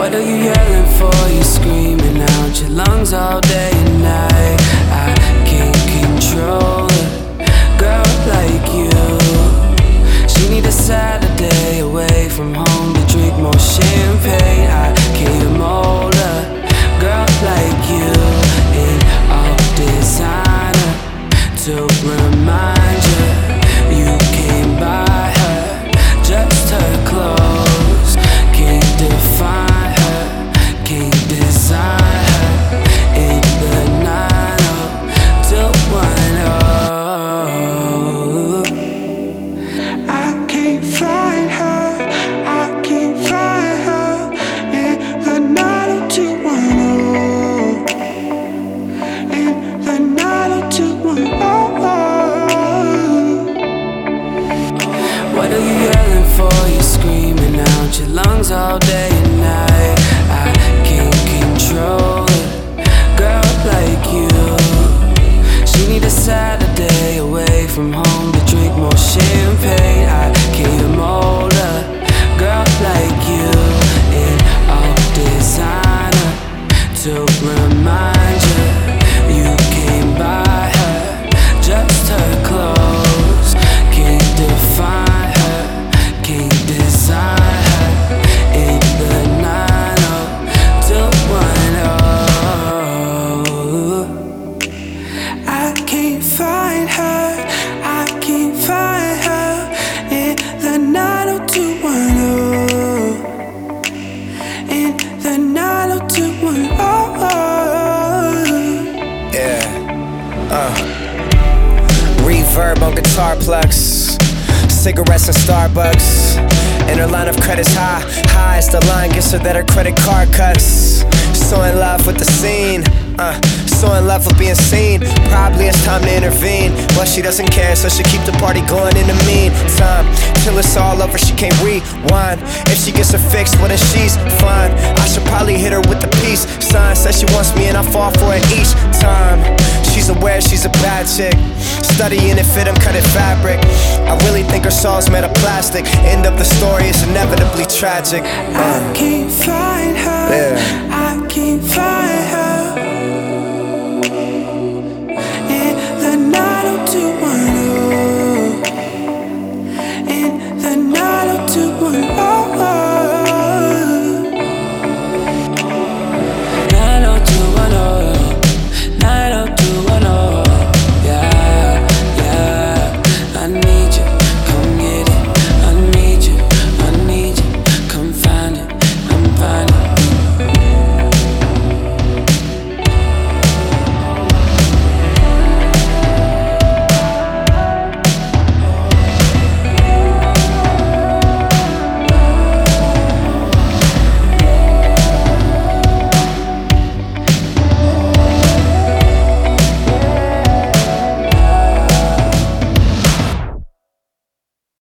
What are you yelling for? You're screaming out your lungs all day and night. I can't control a girl like you. She need a Saturday away from home to drink more champagne. I can't mold a girl like you in all designer to remind you you can't buy her, just her clothes. Can't define her, can't design her in the 90210. I can't find her, I can't find her in the 90210. In the 90210. What are you yelling for? You're screaming out your lungs all day and night. I can't control a girl like you. She need a Saturday away from home to drink more champagne. I can't mold a girl like you in all designer to remind you you can't buy her, just her clothes. Can't define her, can't design her in the 90210. I can't find her, I can't find her in the 90210. In the 90210. Yeah, reverb on guitar plugs, cigarettes and Starbucks, and her line of credit's high. High as the line gets her that her credit card cuts. So in love with the scene, so in love with being seen. Probably it's time to intervene, but she doesn't care, so she keep the party going in the meantime. Till it's all over, she can't rewind. If she gets her fixed, well then she's fine. I should probably hit her with the peace sign. Says she wants me and I fall for it each time. She's aware she's a bad chick, studying it fit and cutting fabric. I really think her soul's made of plastic. End of the story is inevitably tragic. I can't find her, yeah. I can't find her